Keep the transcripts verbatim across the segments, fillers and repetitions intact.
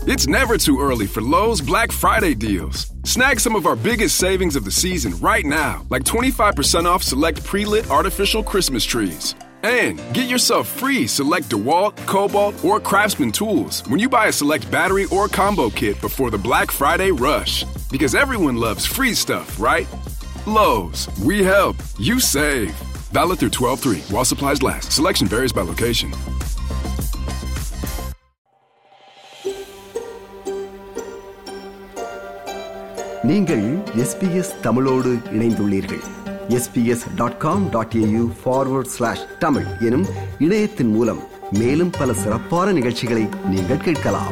It's never too early for Lowe's Black Friday deals. Snag some of our biggest savings of the season right now, like twenty-five percent off select pre-lit artificial Christmas trees. And get yourself free select DeWalt, Cobalt, or Craftsman tools when you buy a select battery or combo kit before the Black Friday rush. Because everyone loves free stuff, right? Lowe's, we help, you save. Valid through twelve three while supplies last. Selection varies by location. நீங்கள் S B S தமிழோடு இணைந்துள்ளீர்கள். S B S dot com dot A U forward slash Tamil எனும் இணையத்தின் மூலம் மேலும் பல சிறப்பான நிகழ்ச்சிகளை நீங்கள் கேட்கலாம்.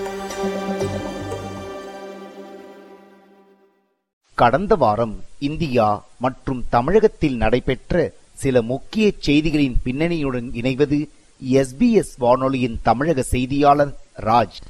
கடந்த வாரம் இந்தியா மற்றும் தமிழகத்தில் நடைபெற்ற சில முக்கிய செய்திகளின் பின்னணியுடன் இணைவது எஸ் பி எஸ் வானொலியின் தமிழக செய்தியாளர் ராஜ்.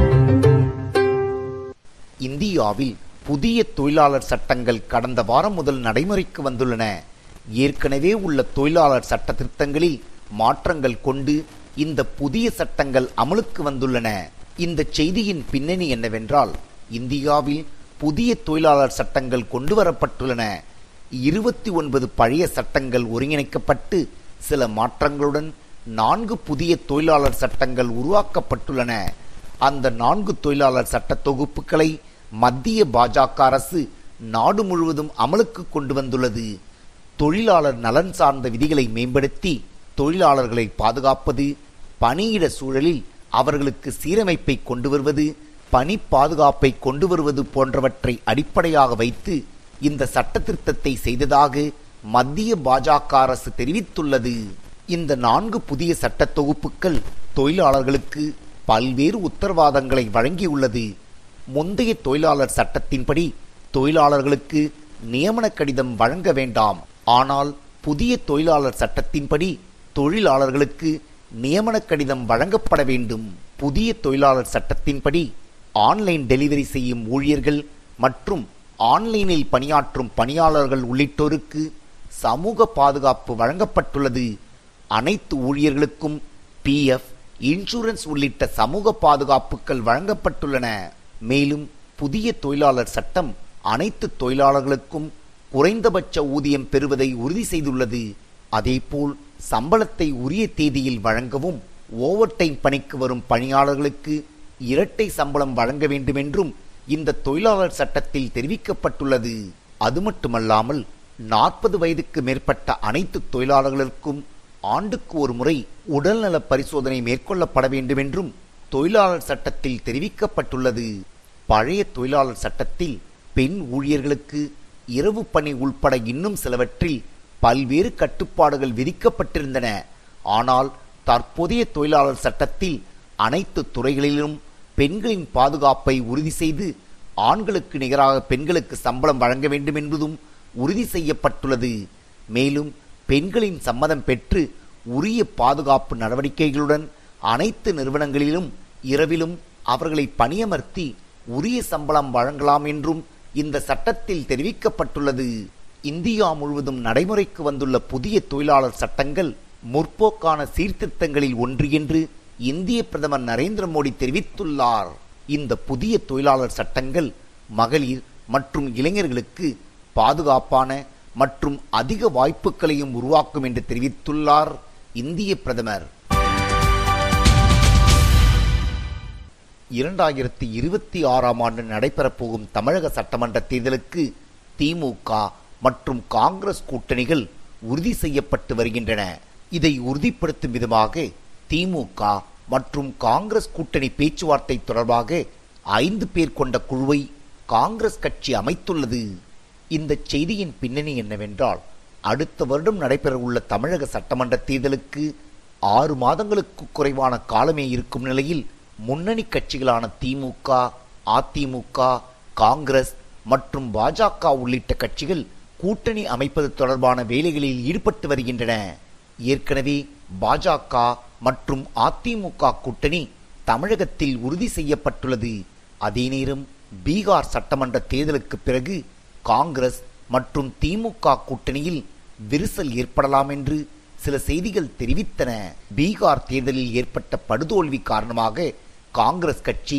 இந்தியாவில் புதிய தொழிலாளர் சட்டங்கள் கடந்த வாரம் முதல் நடைமுறைக்கு வந்துள்ளன. ஏற்கனவே உள்ள தொழிலாளர் சட்ட திருத்தங்களில் மாற்றங்கள் கொண்டு இந்த புதிய சட்டங்கள் அமலுக்கு வந்துள்ளன. இந்த செய்தியின் பின்னணி என்னவென்றால், இந்தியாவில் புதிய தொழிலாளர் சட்டங்கள் கொண்டு வரப்பட்டுள்ளன. இருபத்தி ஒன்பது பழைய சட்டங்கள் ஒருங்கிணைக்கப்பட்டு சில மாற்றங்களுடன் நான்கு புதிய தொழிலாளர் சட்டங்கள் உருவாக்கப்பட்டுள்ளன. அந்த நான்கு தொழிலாளர் சட்ட தொகுப்புகளை மத்திய பாஜக அரசு நாடு முழுவதும் அமலுக்கு கொண்டு வந்துள்ளது. தொழிலாளர் நலன் சார்ந்த விதிகளை மேம்படுத்தி தொழிலாளர்களை பாதுகாப்பது, பணியிட சூழலில் அவர்களுக்கு சீரமைப்பை கொண்டு வருவது, பணி பாதுகாப்பை கொண்டு வருவது போன்றவற்றை அடிப்படையாக வைத்து இந்த சட்ட திருத்தத்தை செய்ததாக மத்திய பாஜக அரசு தெரிவித்துள்ளது. இந்த நான்கு புதிய சட்ட தொகுப்புகள் தொழிலாளர்களுக்கு பல்வேறு உத்தரவாதங்களை வழங்கியுள்ளது. முந்தைய தொழிலாளர் சட்டத்தின்படி தொழிலாளர்களுக்கு நியமன கடிதம் வழங்க வேண்டாம். ஆனால் புதிய தொழிலாளர் சட்டத்தின்படி தொழிலாளர்களுக்கு நியமன கடிதம் வழங்கப்பட வேண்டும். புதிய தொழிலாளர் சட்டத்தின்படி ஆன்லைன் டெலிவரி செய்யும் ஊழியர்கள் மற்றும் ஆன்லைனில் பணியாற்றும் பணியாளர்கள் உள்ளிட்டோருக்கு சமூக பாதுகாப்பு வழங்கப்பட்டுள்ளது. அனைத்து ஊழியர்களுக்கும் பி எஃப், இன்சூரன்ஸ் உள்ளிட்ட சமூக பாதுகாப்புகள் வழங்கப்பட்டுள்ளன. மேலும் புதிய தொழிலாளர் சட்டம் அனைத்து தொழிலாளர்களுக்கும் குறைந்தபட்ச ஊதியம் பெறுவதை உறுதி செய்துள்ளது. அதேபோல் சம்பளத்தை உரிய தேதியில் வழங்கவும், ஓவர் டைம் பணிக்கு வரும் பணியாளர்களுக்கு இரட்டை சம்பளம் வழங்க வேண்டும் என்றும் இந்த தொழிலாளர் சட்டத்தில் தெரிவிக்கப்பட்டுள்ளது. அது மட்டுமல்லாமல் நாற்பது வயதுக்கு மேற்பட்ட அனைத்து தொழிலாளர்களுக்கும் ஆண்டுக்கு ஒரு முறை உடல்நல பரிசோதனை மேற்கொள்ளப்பட வேண்டும் என்றும் தொழிலாளர் சட்டத்தில் தெரிவிக்கப்பட்டுள்ளது. பழைய தொழிலாளர் சட்டத்தில் பெண் ஊழியர்களுக்கு இரவு பணி உள்பட இன்னும் சிலவற்றில் பல்வேறு கட்டுப்பாடுகள் விதிக்கப்பட்டிருந்தன. ஆனால் தற்போதைய தொழிலாளர் சட்டத்தில் அனைத்து துறைகளிலும் பெண்களின் பாதுகாப்பை உறுதி செய்து ஆண்களுக்கு நிகராக பெண்களுக்கு சம்பளம் வழங்க வேண்டும் என்பதும் உறுதி செய்யப்பட்டுள்ளது. மேலும் பெண்களின் சம்மதம் பெற்று உரிய பாதுகாப்பு நடவடிக்கைகளுடன் அனைத்து நிறுவனங்களிலும் இரவிலும் அவர்களை பணியமர்த்தி உரிய சம்பளம் வழங்கலாம் என்றும் இந்த சட்டத்தில் தெரிவிக்கப்பட்டுள்ளது. இந்தியா முழுவதும் நடைமுறைக்கு வந்துள்ள புதிய தொழிலாளர் சட்டங்கள் முற்போக்கான சீர்திருத்தங்களில் ஒன்று என்று இந்திய பிரதமர் நரேந்திர மோடி தெரிவித்துள்ளார். இந்த புதிய தொழிலாளர் சட்டங்கள் மகளிர் மற்றும் இளைஞர்களுக்கு பாதுகாப்பான மற்றும் அதிக வாய்ப்புகளையும் உருவாக்கும் என்று தெரிவித்துள்ளார் இந்திய பிரதமர். இரண்டாயிரத்தி இருபத்தி ஆறாம் ஆண்டு நடைபெறப்போகும் தமிழக சட்டமன்ற தேர்தலுக்கு திமுக மற்றும் காங்கிரஸ் கூட்டணிகள் உறுதி செய்யப்பட்டு வருகின்றன. இதை உறுதிப்படுத்தும் விதமாக திமுக மற்றும் காங்கிரஸ் கூட்டணி பேச்சுவார்த்தை தொடர்பாக ஐந்து பேர் கொண்ட குழுவை காங்கிரஸ் கட்சி அமைத்துள்ளது. இந்த செய்தியின் பின்னணி என்னவென்றால், அடுத்த வருடம் நடைபெறவுள்ள தமிழக சட்டமன்ற தேர்தலுக்கு ஆறு மாதங்களுக்கு குறைவான காலமே இருக்கும் நிலையில் முன்னணி கட்சிகளான திமுக, அதிமுக, காங்கிரஸ் மற்றும் பாஜக உள்ளிட்ட கட்சிகள் கூட்டணி அமைப்பது தொடர்பான வேலைகளில் ஈடுபட்டு வருகின்றன. ஏற்கனவே பாஜக மற்றும் அதிமுக கூட்டணி தமிழகத்தில் உறுதி செய்யப்பட்டுள்ளது. அதே நேரம் பீகார் சட்டமன்ற தேர்தலுக்கு பிறகு காங்கிரஸ் மற்றும் திமுக கூட்டணியில் விரிசல் ஏற்படலாம் என்று சில செய்திகள் தெரிவித்தன. பீகார் தேர்தலில் ஏற்பட்ட படுதோல்வி காரணமாக காங்கிரஸ் கட்சி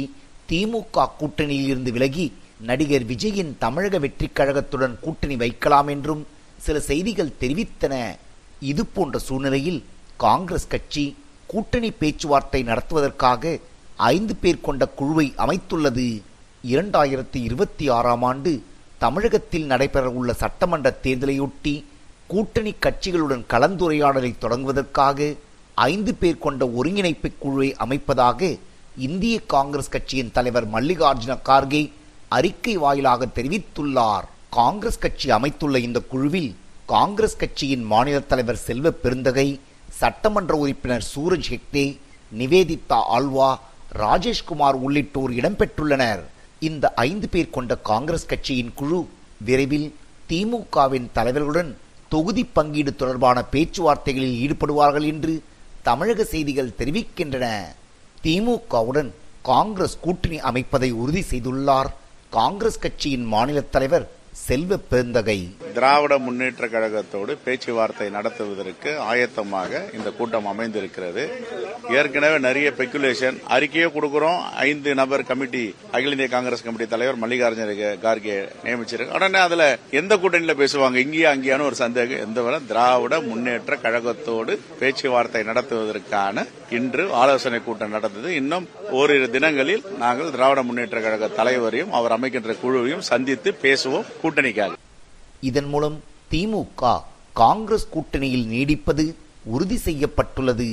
திமுக கூட்டணியில் இருந்து விலகி நடிகர் விஜயின் தமிழக வெற்றிக் கழகத்துடன் கூட்டணி வைக்கலாம் என்றும் சில செய்திகள் தெரிவித்தன. இது போன்ற சூழ்நிலையில் காங்கிரஸ் கட்சி கூட்டணி பேச்சுவார்த்தை நடத்துவதற்காக ஐந்து பேர் கொண்ட குழுவை அமைத்துள்ளது. இரண்டாயிரத்தி இருபத்தி ஆறாம் ஆண்டு தமிழகத்தில் நடைபெறவுள்ள சட்டமன்ற தேர்தலையொட்டி கூட்டணி கட்சிகளுடன் கலந்துரையாடலை தொடங்குவதற்காக ஐந்து பேர் கொண்ட ஒருங்கிணைப்பு குழுவை அமைப்பதாக இந்திய காங்கிரஸ் கட்சியின் தலைவர் மல்லிகார்ஜுன கார்கே அறிக்கை வாயிலாக தெரிவித்துள்ளார். காங்கிரஸ் கட்சி அமைத்துள்ள இந்த குழுவில் காங்கிரஸ் கட்சியின் மாநில தலைவர் செல்வ பெருந்தகை, சட்டமன்ற உறுப்பினர் சூரஜ் ஹெக்டே, நிவேதிதா ஆல்வா, ராஜேஷ்குமார் உள்ளிட்டோர் இடம்பெற்றுள்ளனர். இந்த ஐந்து பேர் கொண்ட காங்கிரஸ் கட்சியின் குழு விரைவில் திமுகவின் தலைவர்களுடன் தொகுதி பங்கீடு தொடர்பான பேச்சுவார்த்தைகளில் ஈடுபடுவார்கள் என்று தமிழக செய்திகள் தெரிவிக்கின்றன. திமுகவுடன் காங்கிரஸ் கூட்டணி அமைப்பதை உறுதி செய்துள்ளார் காங்கிரஸ் கட்சியின் மாநில தலைவர் செல்வ பெருந்தகை. திராவிட முன்னேற்ற கழகத்தோடு பேச்சுவார்த்தை நடத்துவதற்கு ஆயத்தமாக இந்த கூட்டம் அமைந்திருக்கிறது. ஏற்கனவே நிறைய ஸ்பெகுலேஷன் அறிக்கையே கொடுக்கிறோம். ஐந்து நபர் கமிட்டி, அகில இந்திய காங்கிரஸ் கமிட்டி தலைவர் மல்லிகார்ஜுன கார்கே நியமிச்சிருக்கு. உடனே அதுல எந்த கூட்டணியில பேசுவாங்க, இங்கேயா அங்கேயான ஒரு சந்தேகம். எந்த திராவிட முன்னேற்ற கழகத்தோடு பேச்சுவார்த்தை நடத்துவதற்கான இன்று ஆலோசனை கூட்டம் நடந்தது. இன்னும் ஓரிரு தினங்களில் நாங்கள் திராவிட முன்னேற்ற கழக தலைவரையும் அவர் அமைக்கின்ற குழுவையும் சந்தித்து பேசுவோம் கூட்டணிக்காக. இதன் மூலம் திமுக காங்கிரஸ் கூட்டணியில் நீடிப்பது உறுதி செய்யப்பட்டுள்ளது.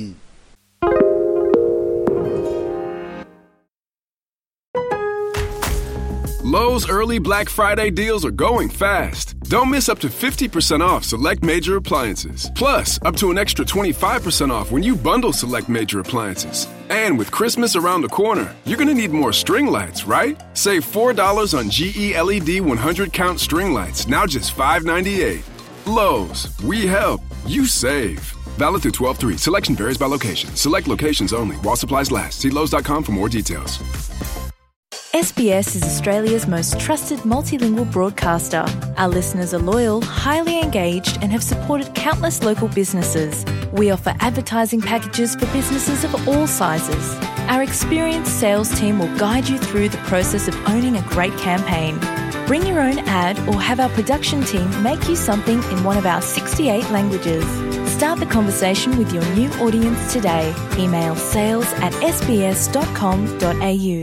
Lowe's early Black Friday deals are going fast. Don't miss up to fifty percent off select major appliances. Plus, up to an extra twenty-five percent off when you bundle select major appliances. And with Christmas around the corner, you're going to need more string lights, right? Save four dollars on G E L E D one hundred count string lights, now just five ninety-eight. Lowe's, we help, you save. Valid through twelve three. Selection varies by location. Select locations only. While supplies last. See Lowe's dot com for more details. S B S is Australia's most trusted multilingual broadcaster. Our listeners are loyal, highly engaged, and have supported countless local businesses. We offer advertising packages for businesses of all sizes. Our experienced sales team will guide you through the process of owning a great campaign. Bring your own ad or have our production team make you something in one of our sixty-eight languages. Start the conversation with your new audience today. Email sales at s b s dot com dot a u.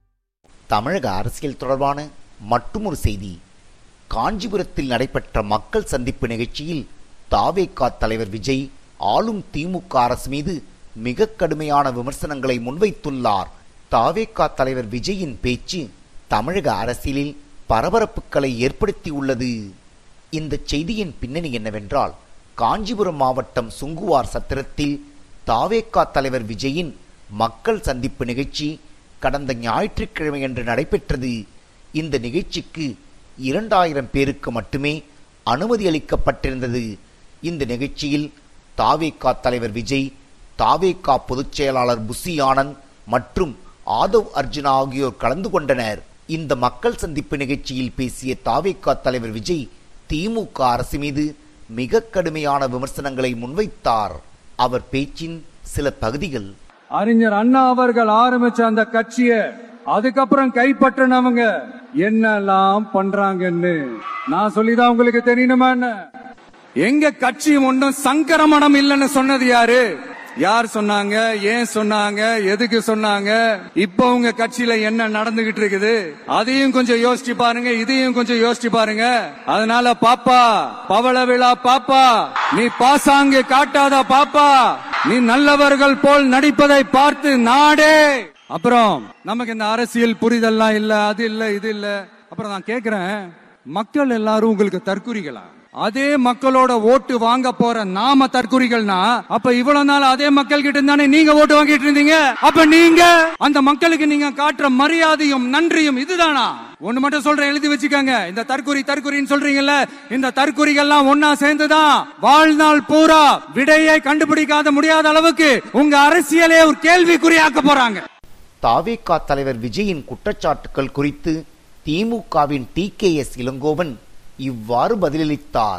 தமிழக அரசியல் தொடர்பான மற்றுமொரு செய்தி. காஞ்சிபுரத்தில் நடைபெற்ற மக்கள் சந்திப்பு நிகழ்ச்சியில் தாவேகா தலைவர் விஜய் ஆளும் திமுக அரசு மீது மிக கடுமையான விமர்சனங்களை முன்வைத்துள்ளார். தாவேகா தலைவர் விஜயின் பேச்சு தமிழக அரசியலில் பரபரப்புகளை ஏற்படுத்தியுள்ளது. இந்த செய்தியின் பின்னணி என்னவென்றால், காஞ்சிபுரம் மாவட்டம் சுங்குவார் சத்திரத்தில் தாவேகா தலைவர் விஜயின் மக்கள் சந்திப்பு நிகழ்ச்சி கடந்த ஞாயிற்றுக்கிழமை அன்று நடைபெற்றது. இந்த நிகழ்ச்சிக்கு இரண்டாயிரம் பேருக்கு மட்டுமே அனுமதி அளிக்கப்பட்டிருந்தது. இந்த நிகழ்ச்சியில் தாவேகா தலைவர் விஜய், தாவேகா பொதுச் செயலாளர் புசி ஆனந்த் மற்றும் ஆதவ் அர்ஜுனா ஆகியோர் கலந்து கொண்டனர். இந்த மக்கள் சந்திப்பு நிகழ்ச்சியில் பேசிய தாவேகா தலைவர் விஜய் திமுக அரசு மீது மிக கடுமையான விமர்சனங்களை முன்வைத்தார். அவர் பேச்சின் சில பகுதிகள். அறிஞர் அண்ணா அவர்கள் ஆரம்பிச்ச அந்த கட்சியை அதுக்கப்புறம் கைப்பற்றினவங்க என்னெல்லாம் பண்றாங்கன்னு நான் சொல்லிதான் உங்களுக்கு தெரியணுமா என்ன? எங்க கட்சி ஒன்றும் சங்கரமணம் இல்லைன்னு சொன்னது யாரு? யார் சொன்னாங்க? ஏன் சொன்னாங்க? எதுக்கு சொன்னாங்க? இப்ப உங்க கட்சியில என்ன நடந்துகிட்டு இருக்குது அதையும் கொஞ்சம் யோசிச்சு பாருங்க, இதையும் கொஞ்சம் யோசிச்சு பாருங்க. அதனால பாப்பா, பவள விழா பாப்பா, நீ பாசாங்கு காட்டாத பாப்பா, நீ நல்லவர்கள் போல் நடிப்பதை பார்த்து நாடே. அப்புறம் நமக்கு இந்த அரசியல் புரிதல்லாம் இல்ல, அது இல்ல, இது இல்ல. அப்புறம் நான் கேக்குறேன், மக்கள் எல்லாரும் உங்களுக்கு தற்குறிகளா? அதே மக்களோட ஓட்டு வாங்க போற நாம தற்குறிகள்னா, அப்ப இவ்வளவு நாள் அதே மக்கள் கிட்ட இருந்தானே நீங்க ஓட்டு வாங்கிட்டு இருந்தீங்க. அப்ப நீங்க அந்த மக்களுக்கு நீங்க காட்டுற மரியாதையும் நன்றியும் இதுதானா? ஒண்ணு மட்டும் சொல்றேன், எழுதி வச்சுக்கோங்க. இந்த தற்குறி தற்குறின்னு சொல்றீங்கல்ல, இந்த தற்குறிகள்லாம் ஒன்னா சேர்ந்துதான் வாழ்நாள் பூரா விடையை கண்டுபிடிக்காத முடியாத அளவுக்கு உங்க அரசியலே ஒரு கேள்விக்குறியாக்க போறாங்க. தாவேகா தலைவர் விஜயின் குற்றச்சாட்டுகள் குறித்து திமுகவின் டி கே எஸ் இளங்கோவன் இவ்வாறு பதிலளித்தார்.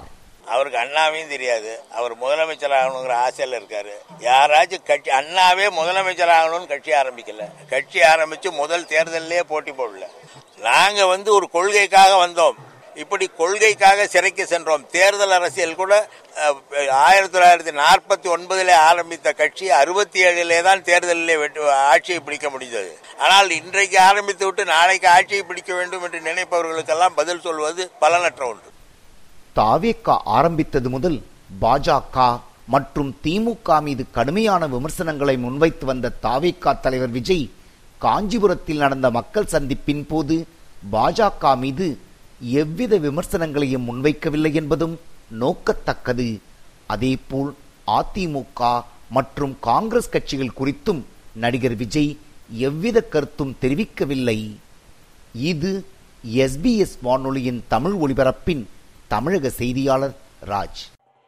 அவருக்கு அண்ணாவையும் தெரியாது. அவர் முதலமைச்சர் ஆகணுங்கிற ஆசையில் இருக்காரு. யாராச்சும் கட்சி அண்ணாவே முதலமைச்சர் ஆகணும்னு கட்சி ஆரம்பிக்கல. கட்சி ஆரம்பிச்சு முதல் தேர்தலிலே போட்டி போடல. நாங்க வந்து ஒரு கொள்கைக்காக வந்தோம். இப்படி கொள்கைக்காக சிறைக்கு சென்றோம். தேர்தல் அரசியல் கூட ஆயிரத்தி தொள்ளாயிரத்தி நாற்பத்தி ஒன்பதுல ஆரம்பித்த கட்சி அறுபத்தி ஏழிலே தான் தேர்தலிலே ஆட்சியை பிடிக்க முடிந்தது. ஆனால் இன்றைக்கு ஆரம்பித்து விட்டு நாளைக்கு ஆட்சியை பிடிக்க வேண்டும் என்று நினைப்பவர்களுக்கெல்லாம் பதில் சொல்வது பலனற்ற ஒன்று. தாவேகா ஆரம்பித்தது முதல் பாஜக மற்றும் திமுக மீது கடுமையான விமர்சனங்களை முன்வைத்து வந்த தாவேகா தலைவர் விஜய் காஞ்சிபுரத்தில் நடந்த மக்கள் சந்திப்பின் போது பாஜக மீது எவ்வித விமர்சனங்களையும் முன்வைக்கவில்லை என்பதும் நோக்கத்தக்கது. அதேபோல் அதிமுக மற்றும் காங்கிரஸ் கட்சிகள் குறித்தும் நடிகர் விஜய் எவ்வித கருத்தும் தெரிவிக்கவில்லை. இது எஸ்பிஎஸ் வானொலியின் தமிழ் ஒலிபரப்பின் தமிழக செய்தியாளர் ராஜ்.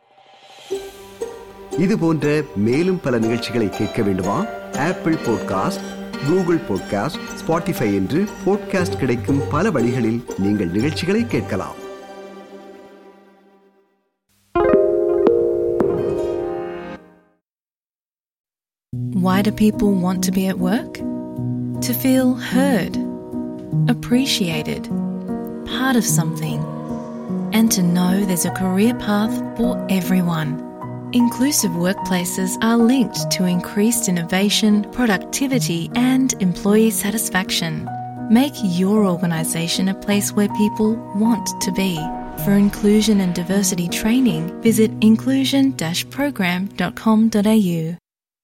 இது போன்ற மேலும் பல நிகழ்ச்சிகளை கேட்க வேண்டுமா? Apple podcast, Google podcast, Spotify என்று பாட்காஸ்ட் கிடைக்கும் பல வழிகளில் நீங்கள் நிகழ்ச்சிகளை கேட்கலாம். Why do people want to be at work? To feel heard, appreciated, part of something, and to know there's a career path for everyone. Inclusive workplaces are linked to increased innovation, productivity, and employee satisfaction. Make your organisation a place where people want to be. For inclusion and diversity training, visit inclusion dash program dot com dot a u.